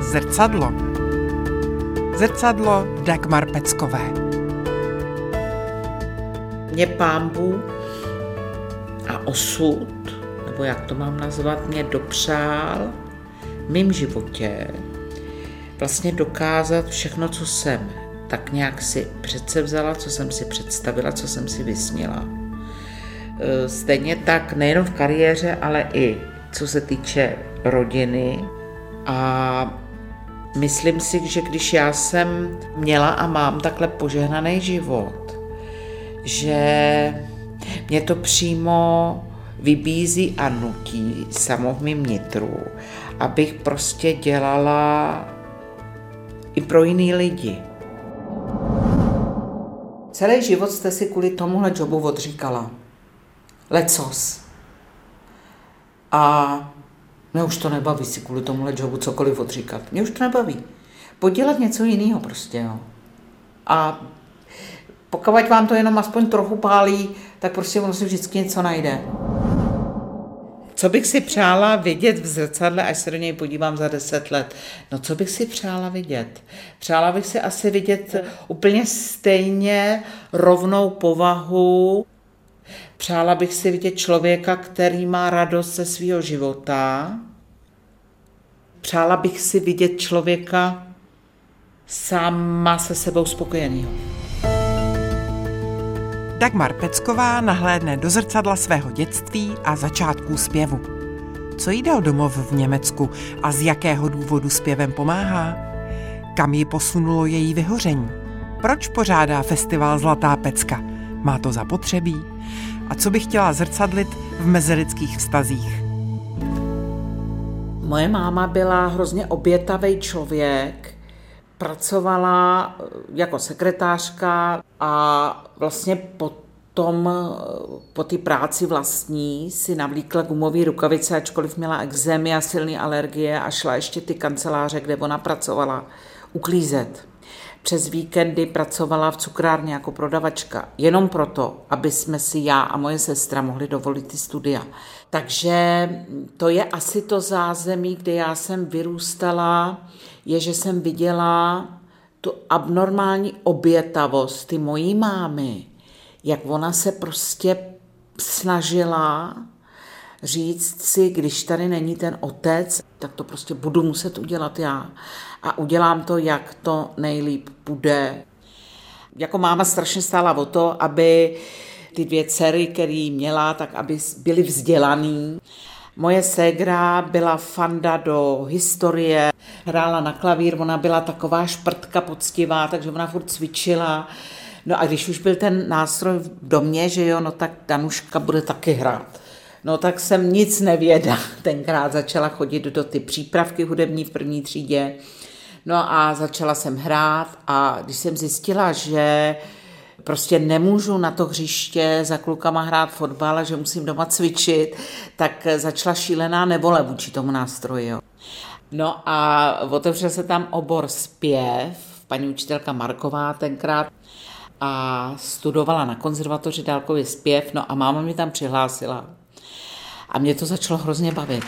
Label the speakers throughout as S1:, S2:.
S1: Zrcadlo. Zrcadlo Dagmar Peckové.
S2: Mě Pán Bůh a osud, nebo jak to mám nazvat, mě dopřál v mém životě vlastně dokázat všechno, co jsem tak nějak si předsevzala, co jsem si představila, co jsem si vysnila. Stejně tak nejenom v kariéře, ale i co se týče rodiny. A myslím si, že když já jsem měla a mám takhle požehnaný život, že mě to přímo vybízí a nutí samo v mým nitru, abych prostě dělala i pro jiný lidi. Celý život jste si kvůli tomuhle jobu odříkala. Lecos. A mě už to nebaví si kvůli tomuhle jobu cokoliv odříkat. Mě už to nebaví. Podělat něco jiného prostě, jo. A pokud vám to jenom aspoň trochu pálí, tak prostě ono si vždycky něco najde. Co bych si přála vidět v zrcadle, až se do něj podívám za 10 let? No co bych si přála vidět? Přála bych si asi vidět úplně stejně rovnou povahu. Přála bych si vidět člověka, který má radost ze svého života. Přála bych si vidět člověka sama se sebou spokojenýho.
S1: Dagmar Pecková nahlédne do zrcadla svého dětství a začátků zpěvu. Co jí dal domov v Německu a z jakého důvodu zpěvem pomáhá? Kam ji posunulo její vyhoření? Proč pořádá festival Zlatá pecka? Má to zapotřebí? A co by chtěla zrcadlit v mezilidských vztazích?
S2: Moje máma byla hrozně obětavý člověk, pracovala jako sekretářka a vlastně po té práci vlastní si navlíkla gumové rukavice, ačkoliv měla ekzémy a silné alergie a šla ještě ty kanceláře, kde ona pracovala, uklízet. Přes víkendy pracovala v cukrárně jako prodavačka, jenom proto, aby jsme si já a moje sestra mohli dovolit ty studia. Takže to je asi to zázemí, kde já jsem vyrůstala, je, že jsem viděla tu abnormální obětavost ty mojí mámy, jak ona se prostě snažila říct si, když tady není ten otec, tak to prostě budu muset udělat já. A udělám to, jak to nejlíp bude. Jako máma strašně stála o to, aby ty 2 dcery, které měla, tak aby byly vzdělaný. Moje ségra byla fanda do historie, hrála na klavír, ona byla taková šprtka poctivá, takže ona furt cvičila. No a když už byl ten nástroj v domě, že jo, no tak Danuška bude taky hrát. No tak jsem nic nevěděla. Tenkrát začala chodit do ty přípravky hudební v 1. třídě. No a začala jsem hrát a když jsem zjistila, že prostě nemůžu na to hřiště za klukama hrát fotbal a že musím doma cvičit, tak začala šílená nevole vůči tomu nástroji. Jo. No a otevřel se tam obor zpěv, paní učitelka Marková tenkrát, a studovala na konzervatoři dálkově zpěv, no a máma mě tam přihlásila. A mě to začalo hrozně bavit.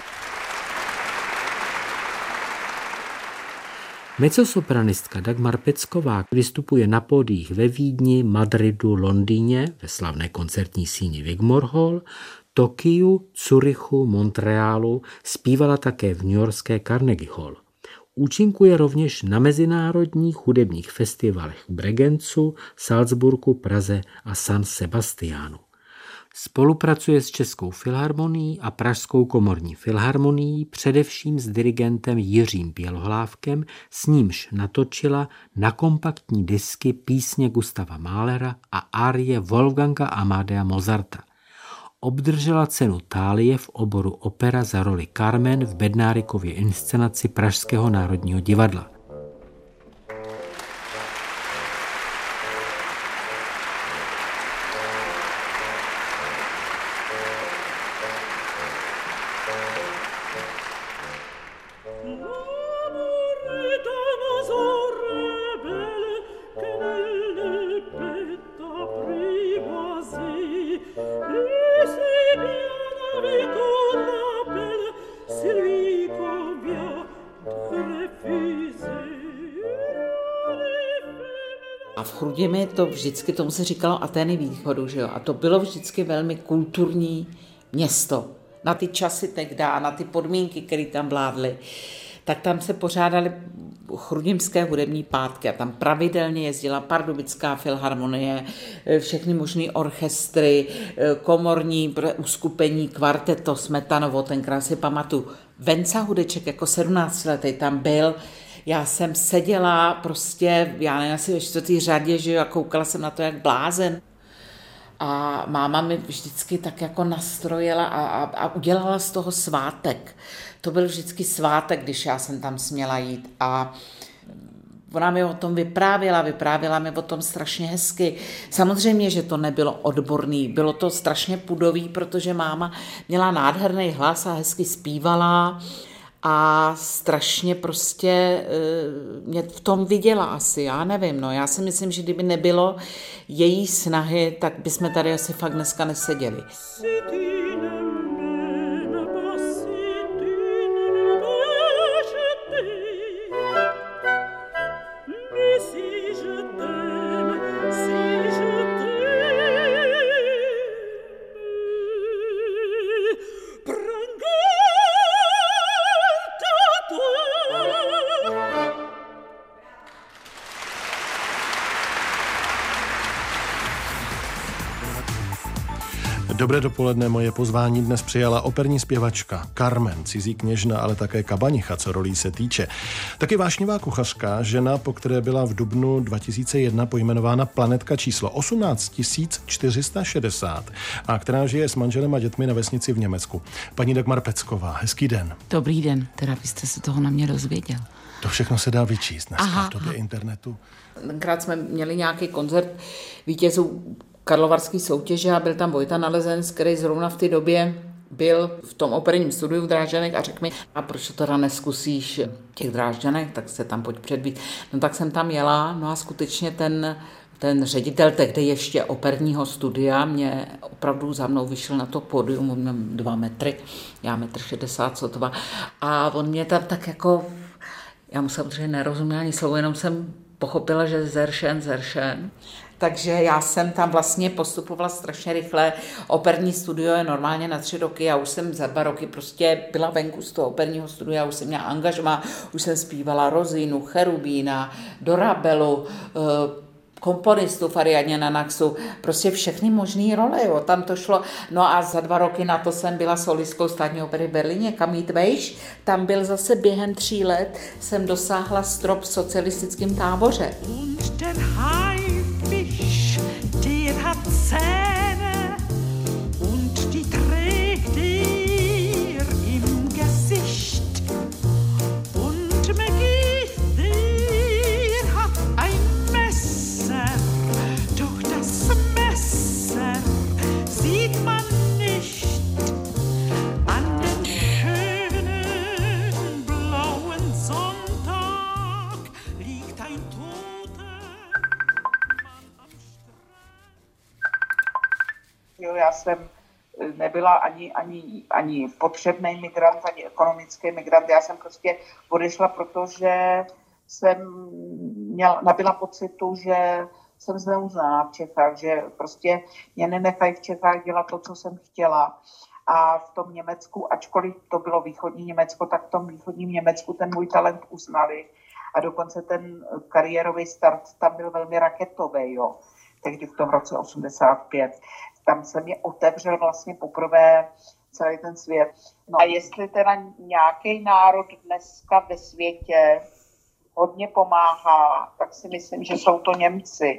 S3: Mezzosopranistka Dagmar Pecková vystupuje na pódiích ve Vídni, Madridu, Londýně, ve slavné koncertní síni Wigmore Hall, Tokiu, Curychu, Montrealu, zpívala také v newyorské Carnegie Hall. Účinkuje rovněž na mezinárodních hudebních festivalech v Bregenzu, Salzburgu, Praze a San Sebastiánu. Spolupracuje s Českou filharmonií a Pražskou komorní filharmonií, především s dirigentem Jiřím Bělohlávkem, s nímž natočila na kompaktní disky písně Gustava Mahlera a árie Wolfganga Amadea Mozarta. Obdržela cenu Thálie v oboru opera za roli Carmen v Bednárikově inscenaci Pražského národního divadla.
S4: Sylvie, combien de filles
S2: Jimi to vždycky, tomu se říkalo Atény východu, že jo? A to bylo vždycky velmi kulturní město. Na ty časy tehdy a na ty podmínky, které tam vládly, tak tam se pořádaly chrudimské hudební pátky a tam pravidelně jezdila Pardubická filharmonie, všechny možný orchestry, komorní uskupení, kvarteto, Smetanovo, tenkrát si pamatuju. Venca Hudeček jako 17letý tam byl. Já jsem seděla prostě, já nevím, asi ve 4. řadě, že jo, a koukala jsem na to jak blázen. A máma mi vždycky tak jako nastrojila a udělala z toho svátek. To byl vždycky svátek, když já jsem tam směla jít. A ona mi o tom vyprávěla mi o tom strašně hezky. Samozřejmě, že to nebylo odborný, bylo to strašně pudový, protože máma měla nádherný hlas a hezky zpívala. A strašně prostě mě v tom viděla asi, já nevím, no já si myslím, že kdyby nebylo její snahy, tak bychom tady asi fakt dneska neseděli.
S4: Dobré dopoledne, moje pozvání dnes přijala operní zpěvačka Carmen, cizí kněžna, ale také kabanicha, co rolí se týče. Taky vášnivá kuchařka, žena, po které byla v dubnu 2001 pojmenována planetka číslo 18 460 a která žije s manželem a dětmi na vesnici v Německu. Paní Dagmar Pecková, hezký den.
S5: Dobrý den, teda byste se toho na mě dozvěděl.
S4: To všechno se dá vyčíst dneska v době internetu.
S2: Tenkrát jsme měli nějaký koncert vítězů karlovarský soutěže a byl tam Vojta Nalezenec, který zrovna v té době byl v tom operním studiu v Drážďanech a řekl mi, a proč to teda neskusíš těch Drážďanech, tak se tam pojď předbít. No tak jsem tam jela, no a skutečně ten ředitel tehdy ještě operního studia mě opravdu za mnou vyšel na to pódium, on měl 2 metry, já 1,60 m sotva a on mě tam tak jako, já mu samozřejmě nerozuměla ani slovo, jenom jsem pochopila, že zeršen. Takže já jsem tam vlastně postupovala strašně rychle. Operní studio je normálně na 3 roky, já už jsem za 2 roky prostě byla venku z toho operního studia, už jsem měla angažmá, už jsem zpívala Rozínu, Cherubína, Dorabelu, komponistu v Ariadně na Naxu, prostě všechny možný role, jo, tam to šlo. No a za 2 roky na to jsem byla solistkou Státní opery v Berlíně, Kam jít vejš, tam byl zase během 3 let, jsem dosáhla strop v socialistickém táboře. Der hat Zähne und die trägt im Gesicht und McGee, der hat ein Messer, doch das Messer sieht man nicht an den schönen blauen Sonntag liegt ein Já jsem nebyla ani potřebný migrant, ani ekonomický migrant. Já jsem prostě odešla, protože jsem nabyla pocitu, že jsem zneuznaná v Čechách, že prostě mě nenechají v Čechách dělat to, co jsem chtěla. A v tom Německu, ačkoliv to bylo východní Německo, tak v tom východním Německu ten můj talent uznali. A dokonce ten kariérový start tam byl velmi raketový, jo. Tehdy v tom roce 85. Tam se mě otevřel vlastně poprvé celý ten svět. No a jestli teda nějaký národ dneska ve světě hodně pomáhá, tak si myslím, že jsou to Němci.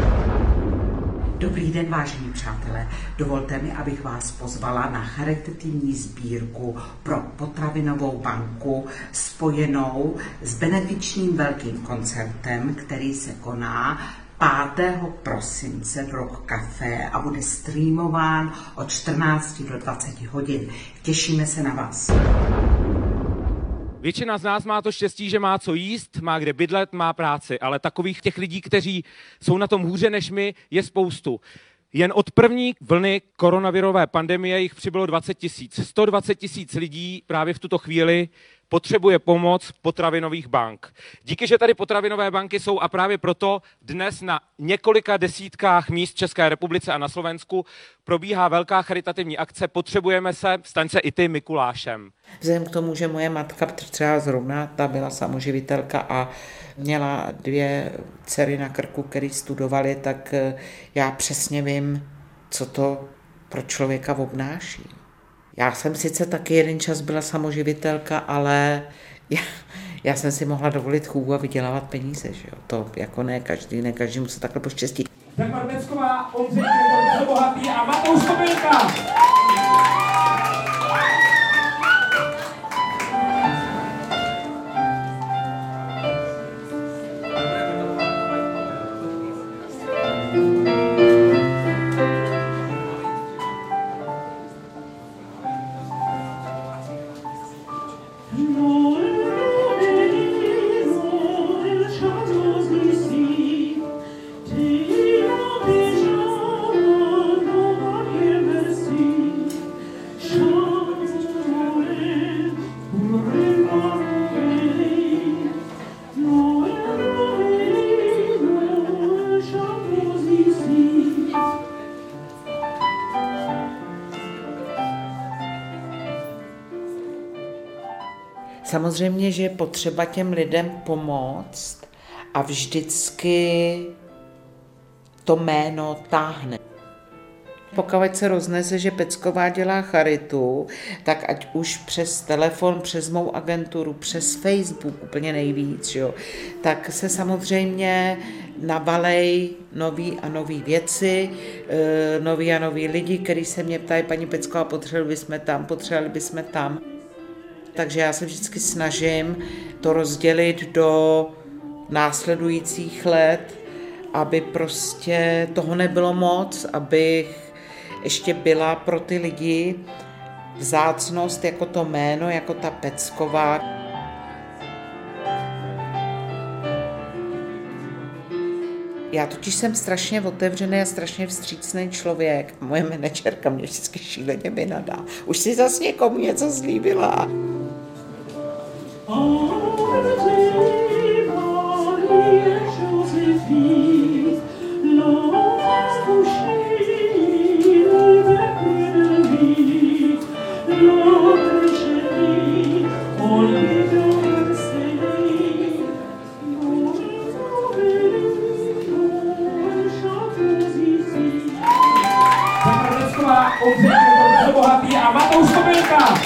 S6: Dobrý den, vážení přátelé. Dovolte mi, abych vás pozvala na charitativní sbírku pro potravinovou banku spojenou s benefičním velkým koncertem, který se koná 5. prosince v Rock Café a bude streamován od 14 do 20 hodin. Těšíme se na vás.
S7: Většina z nás má to štěstí, že má co jíst, má kde bydlet, má práci, ale takových těch lidí, kteří jsou na tom hůře než my, je spoustu. Jen od první vlny koronavirové pandemie jich přibylo 20 000. 120 000 lidí právě v tuto chvíli potřebuje pomoc potravinových bank. Díky, že tady potravinové banky jsou a právě proto dnes na několika desítkách míst v České republice a na Slovensku probíhá velká charitativní akce Potřebujeme se, staň se i ty Mikulášem.
S2: Vzhledem k tomu, že moje matka třeba zrovna, ta byla samoživitelka a měla 2 dcery na krku, které studovaly, tak já přesně vím, co to pro člověka obnáší. Já jsem sice taky jeden čas byla samoživitelka, ale já jsem si mohla dovolit chůvu a vydělávat peníze. Že jo? To jako ne každému se takhle poštěstí.
S7: Dagmar Pecková, Ondřej Květor, Bohatý a Matouš Kobylka.
S2: Samozřejmě, že je potřeba těm lidem pomoct a vždycky to jméno táhne. Pokud se roznese, že Pecková dělá charitu, tak ať už přes telefon, přes mou agenturu, přes Facebook úplně nejvíc, jo, tak se samozřejmě nabalej nový a nový věci, nový a nový lidi, kteří se mě ptají, paní Pecková, potřebovali bychom tam. Takže já se vždycky snažím to rozdělit do následujících let, aby prostě toho nebylo moc, abych ještě byla pro ty lidi vzácnost jako to jméno, jako ta Pecková. Já totiž jsem strašně otevřený a strašně vstřícný člověk. Moje manažerka mě vždycky šíleně vynadá. Už si zase někomu něco zlíbila.
S7: Ondřej Květor, Bohatý a Matouš Kobylka.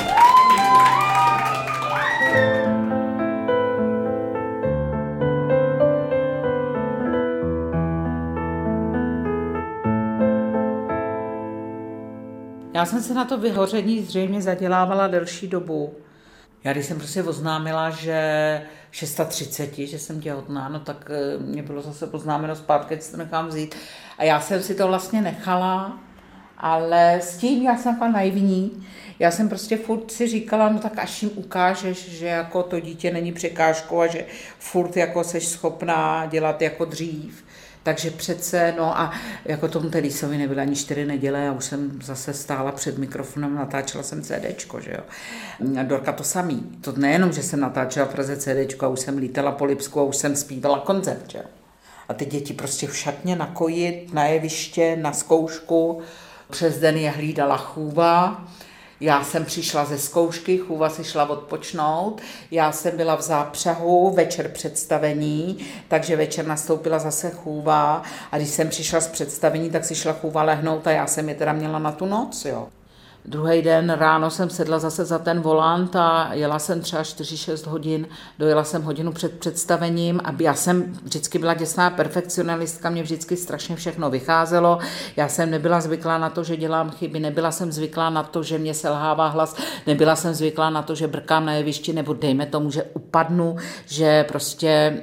S2: Já jsem se na to vyhoření zřejmě zadělávala delší dobu. Já když jsem prostě oznámila, že 630, že jsem těhotná, no tak mě bylo zase oznámeno zpátky, že si to nechám vzít. A já jsem si to vlastně nechala, ale s tím já jsem byla naivní. Já jsem prostě furt si říkala, no tak až jim ukážeš, že jako to dítě není překážkou a že furt jako seš schopná dělat jako dřív. Takže přece, no a jako tomu Tedísovi nebyly ani 4 neděle, já už jsem zase stála před mikrofonem, natáčela jsem CDčko, že jo. A Dorka to samý. To nejenom, že jsem natáčela v Praze CDčko a už jsem lítala po Lipsku a už jsem zpívala koncert, že jo. A ty děti prostě v šatně na koji, na jeviště, na zkoušku, přes den je hlídala chůva. Já jsem přišla ze zkoušky, chůva si šla odpočnout, já jsem byla v zápřahu, večer představení, takže večer nastoupila zase chůva a když jsem přišla z představení, tak si šla chůva lehnout a já jsem je teda měla na tu noc, jo. Druhý den ráno jsem sedla zase za ten volant a jela jsem třeba 4-6 hodin, dojela jsem hodinu před představením a já jsem vždycky byla děsná perfekcionalistka, mě vždycky strašně všechno vycházelo, já jsem nebyla zvyklá na to, že dělám chyby, nebyla jsem zvyklá na to, že mě selhává hlas, nebyla jsem zvyklá na to, že brkám na jevišti, nebo dejme tomu, že upadnu, že prostě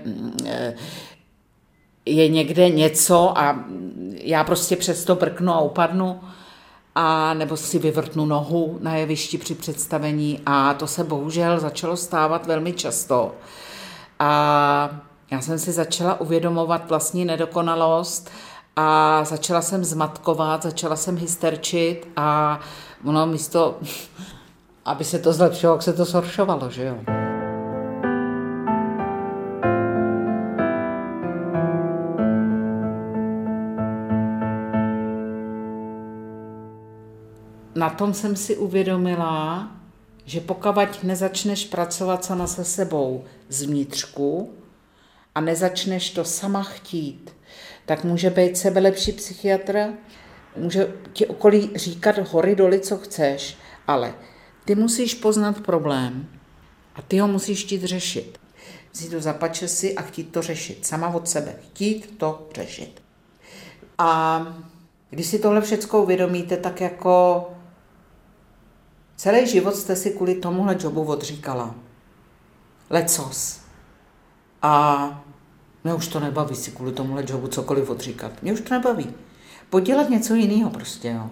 S2: je někde něco a já prostě přesto brknu a upadnu. A nebo si vyvrtnu nohu na jevišti při představení a to se bohužel začalo stávat velmi často. A já jsem si začala uvědomovat vlastní nedokonalost a začala jsem zmatkovat, začala jsem hysterčit a ono místo, aby se to zlepšilo, jak se to zhoršovalo, že jo. na tom jsem si uvědomila, že pokud nezačneš pracovat sama se sebou zvnitřku a nezačneš to sama chtít, tak může být sebelepší psychiatr, může ti okolí říkat hory doly, co chceš, ale ty musíš poznat problém a ty ho musíš chtít řešit. Vzít to za pačesy a chtít to řešit. Sama od sebe. Chtít to řešit. A když si tohle všecko uvědomíte, tak jako celý život jste si kvůli tomuhle jobu odříkala. Lecos. A mě už to nebaví si kvůli tomuhle jobu cokoliv odříkat. Mě už to nebaví. Podělat něco jiného prostě, jo.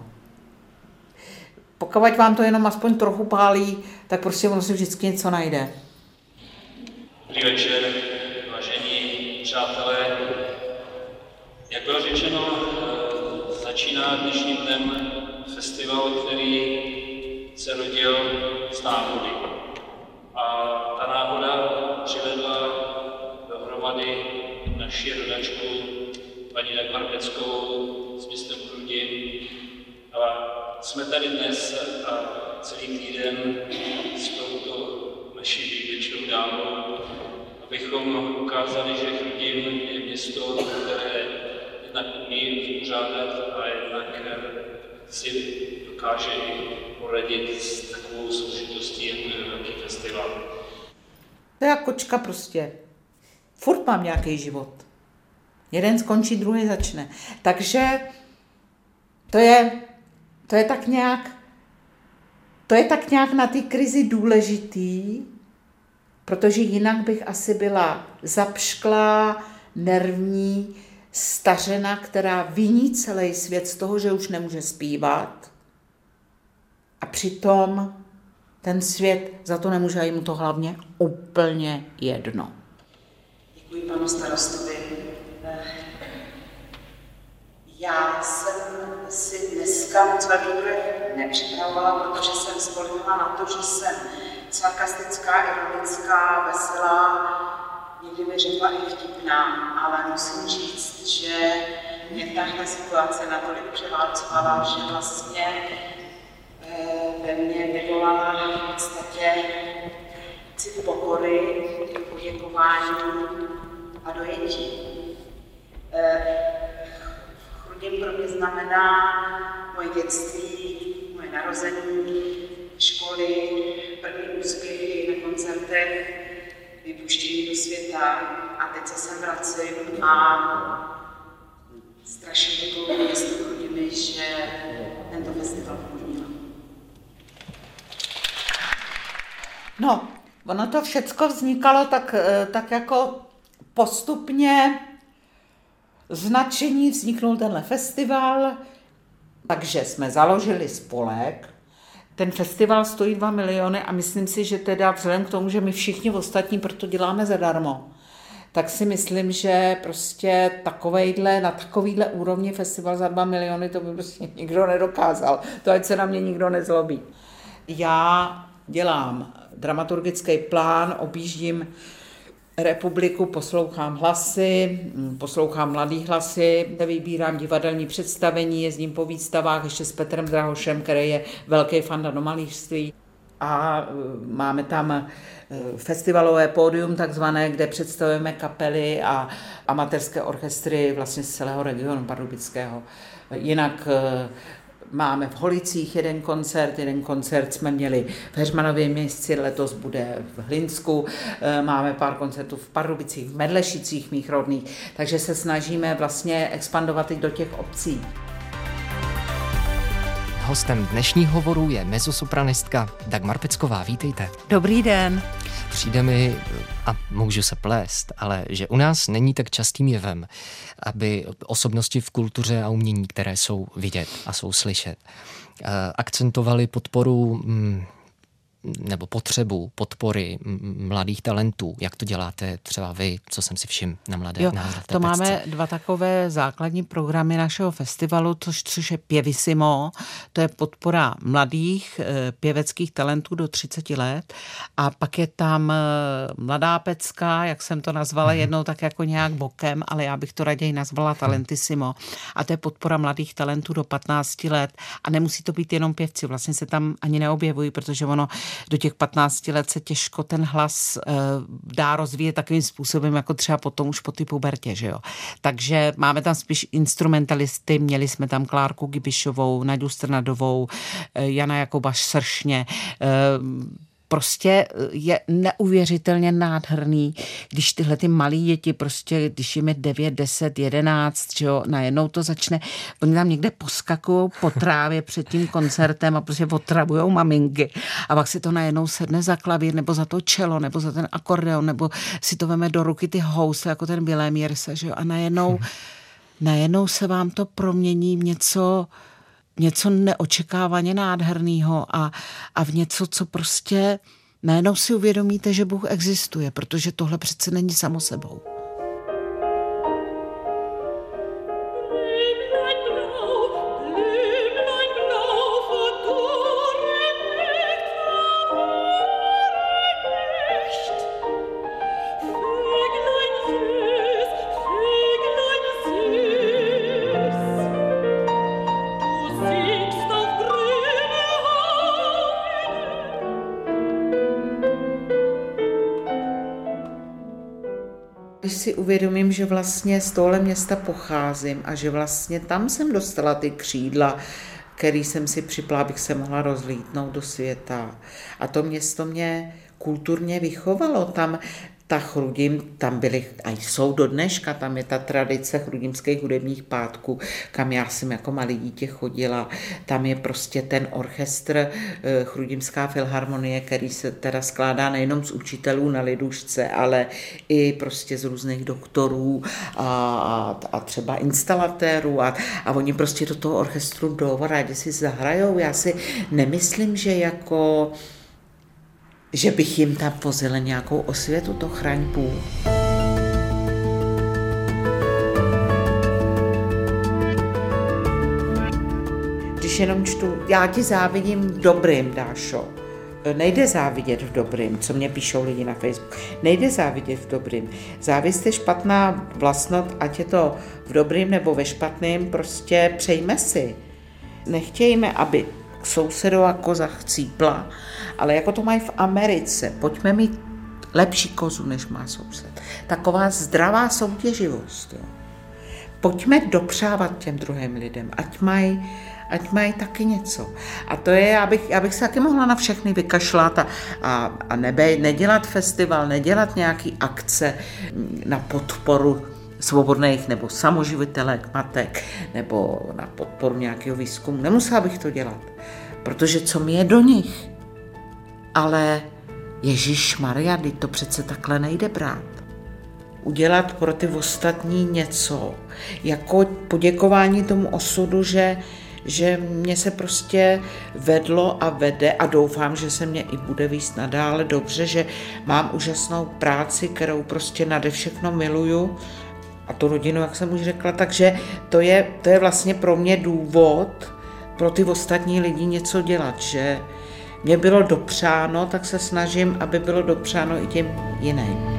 S2: Pokud vám to jenom aspoň trochu pálí, tak prostě ono si vždycky něco najde.
S8: Dobrý večer, vážení přátelé. Jak bylo řečeno, začíná dnešním dnem festival, který se rodil z náhody. A ta náhoda přivedla dohromady naši rodačku paní Dagmar Peckovou s městem Chrudim. A jsme tady dnes a celý týden s touto naší výjimečnou dámou, abychom ukázali, že Chrudim je město, které jednak umí uspořádat a jednak si dokáže poradit s takovou složitostí, jako je velký festival.
S2: To je jak kočka prostě. Furt mám nějaký život. Jeden skončí, druhý začne. Takže to je tak nějak na té krizi důležitý, protože jinak bych asi byla zapšklá, nervní, stařena, která viní celý svět z toho, že už nemůže zpívat. A přitom ten svět za to nemůže, a jim to hlavně úplně jedno.
S6: Děkuji panu starostovi. Já jsem si dneska moc velký projev nepřipravovala, protože jsem spolehala na to, že jsem sarkastická, ironická, veselá, někdy mi řekla i vtipná, ale musím říct, že mě tahle situace natolik převálcovala, že vlastně ve mně vyvolala v podstatě cit pokory, poděkování a dojetí. Chrudim pro mě znamená moje dětství, moje narození, školy, první úspěchy na koncertech, vypuštění do světa a teď se sem vracím a strašně děkuji městu Chrudimi, že tento festival umožnila.
S2: No, ono to všecko vznikalo tak jako postupně značení, vzniknul tenhle festival, takže jsme založili spolek. Ten festival stojí 2 miliony a myslím si, že teda vzhledem k tomu, že my všichni ostatní proto děláme zadarmo, tak si myslím, že prostě na takovýhle úrovni festival za 2 miliony to by prostě nikdo nedokázal. To ať se na mě nikdo nezlobí. Já dělám dramaturgický plán, objíždím republiku, poslouchám hlasy, poslouchám mladý hlasy, vybírám divadelní představení, jezdím po výstavách ještě s Petrem Drahošem, který je velký fan do malířství. A máme tam festivalové pódium takzvané, kde představujeme kapely a amatérské orchestry vlastně z celého regionu pardubického. Jinak máme v Holicích jeden koncert jsme měli v Heřmanově Městci, letos bude v Hlinsku, máme pár koncertů v Pardubicích, v Medlešicích mých rodných, takže se snažíme vlastně expandovat i do těch obcí.
S9: Hostem dnešních hovorů je mezzosopranistka Dagmar Pecková. Vítejte.
S2: Dobrý den.
S9: Přijde mi, a můžu se plést, ale že u nás není tak častým jevem, aby osobnosti v kultuře a umění, které jsou vidět a jsou slyšet, akcentovali podporu nebo potřebu podpory mladých talentů? Jak to děláte třeba vy, co jsem si všiml na Mladé Nahradatelce?
S2: To máme 2 takové základní programy našeho festivalu, což je Pěvisimo, to je podpora mladých pěveckých talentů do 30 let a pak je tam Mladá pecka, jak jsem to nazvala jednou tak jako nějak bokem, ale já bych to raději nazvala Talentissimo a to je podpora mladých talentů do 15 let a nemusí to být jenom pěvci, vlastně se tam ani neobjevují, protože ono do těch 15 let se těžko ten hlas dá rozvíjet takovým způsobem, jako třeba potom už po ty pubertě, že jo. Takže máme tam spíš instrumentalisty, měli jsme tam Klárku Gibišovou, Naďu Strnadovou, Jana Jakuba Sršně, prostě je neuvěřitelně nádherný, když tyhle ty malí děti prostě, když jim je 9, 10, 11, že jo, najednou to začne, oni tam někde poskakují po trávě před tím koncertem a prostě otravujou maminky a pak si to najednou sedne za klavír nebo za to čelo nebo za ten akordeon nebo si to veme do ruky ty housle jako ten Willem Jerse, že jo, a najednou se vám to promění v něco neočekávaně nádherného a v něco, co prostě najednou si uvědomíte, že Bůh existuje, protože tohle přece není samo sebou. Když si uvědomím, že vlastně z tohle města pocházím a že vlastně tam jsem dostala ty křídla, který jsem si připla, abych se mohla rozlítnout do světa. A to město mě kulturně vychovalo. Tam ta Chrudim, tam byly, a jsou do dneška, tam je ta tradice chrudimských hudebních pátků, kam já jsem jako malý dítě chodila. Tam je prostě ten orchestr Chrudimská filharmonie, který se teda skládá nejenom z učitelů na lidušce, ale i prostě z různých doktorů a třeba instalatérů a oni prostě do toho orchestru jdou a rádi si zahrajou. Já si nemyslím, že bych jim tam vozila nějakou osvětu, to chraň Bůh. Když jenom čtu, já ti závidím v dobrým, Dášo. Nejde závidět v dobrým, co mě píšou lidi na Facebook. Nejde závidět v dobrým. Závist je špatná vlastnost, ať je to v dobrým nebo ve špatným, prostě přejme si. Nechtějme, aby sousedová koza chcípla, ale jako to mají v Americe, pojďme mít lepší kozu, než má soused. Taková zdravá soutěživost. Jo. Pojďme dopřávat těm druhým lidem, ať mají taky něco. A to je, já bych se taky mohla na všechny vykašlat a nedělat festival, nedělat nějaký akce na podporu svobodných nebo samoživitelek, matek, nebo na podporu nějakého výzkumu. Nemusela bych to dělat, protože co mi je do nich? Ale Ježišmarja, to přece takhle nejde brát. Udělat pro ty ostatní něco, jako poděkování tomu osudu, že mě se prostě vedlo a vede a doufám, že se mě i bude víc nadále dobře, že mám úžasnou práci, kterou prostě nade všechno miluju, a tu rodinu, jak jsem už řekla, takže to je vlastně pro mě důvod pro ty ostatní lidi něco dělat, že mě bylo dopřáno, tak se snažím, aby bylo dopřáno i těm jiným.